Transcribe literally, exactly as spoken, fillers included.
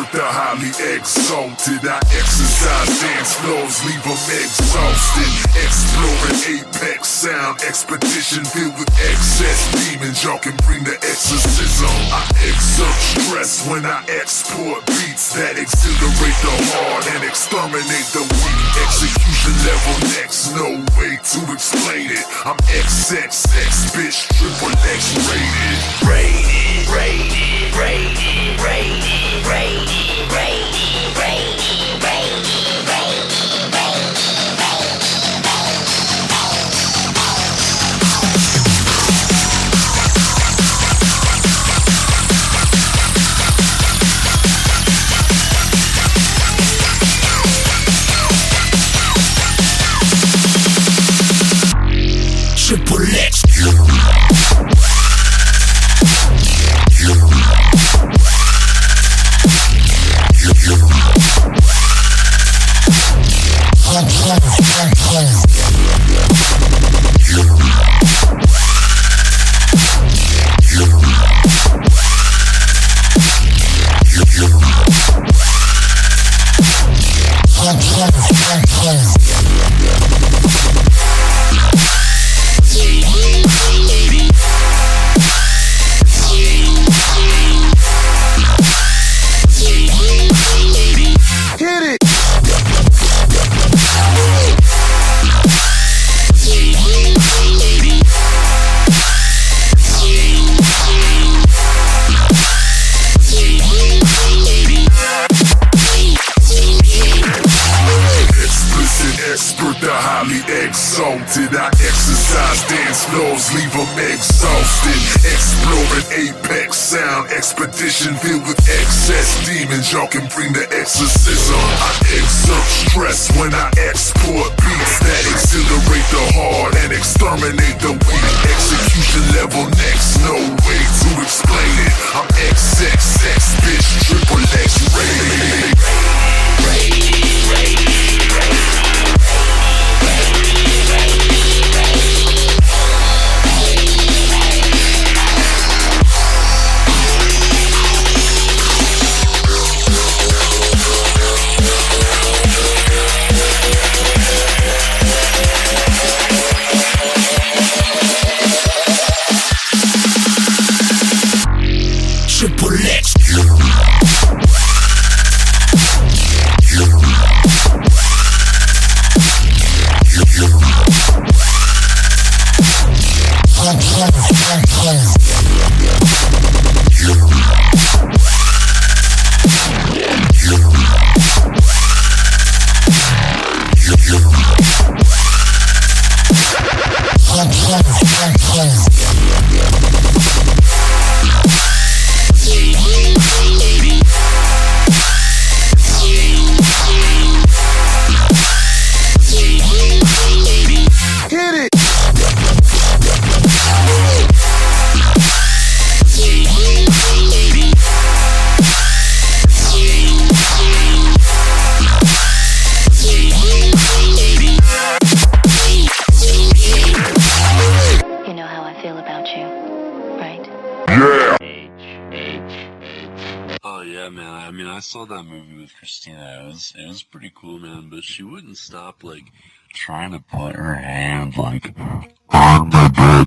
expert, the highly exalted. I exercise dance floors, leave them exhausted. Exploring apex sound, expedition filled with excess demons. Y'all can bring the exorcism. I exert stress when I export beats that exhilarate the heart and exterminate the weak. Execution level next, no way to explain it. I'm X X X, bitch, triple X rated. Rated, rated, rated, rated, rated, rated, rated, rated. Triple X. Exalted, I exercise dance floors, leave them exhausted. Exploring apex sound, expedition filled with excess demons. Y'all can bring the exorcism. I exert stress when I export beats that exhilarate the heart and exterminate the weak. Execution level next, no way to explain it. I'm X X X, bitch, triple X rated. Rated, rated, rated. Triple X. Oh yeah, man. I mean, I saw that movie with Christina. It was, it was pretty cool, man. But she wouldn't stop, like, trying to put her hand, like, on my butt.